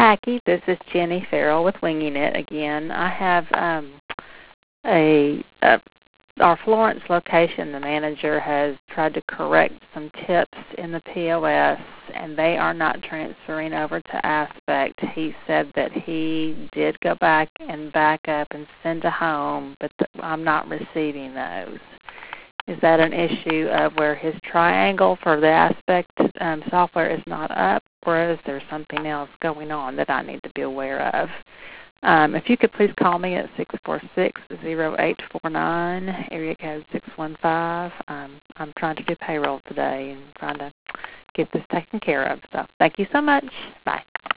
Tacky. This is Jenny Farrell with Winging It again. I have our Florence location, the manager has tried to correct some tips in the POS, and they are not transferring over to Aspect. He said that he did go back and back up and send to home, but I'm not receiving those. Is that an issue of where his triangle for the Aspect software is not up, or is there something else going on that I need to be aware of? If you could please call me at 646-0849, area code 615. I'm trying to do payroll today and trying to get this taken care of. So thank you so much. Bye.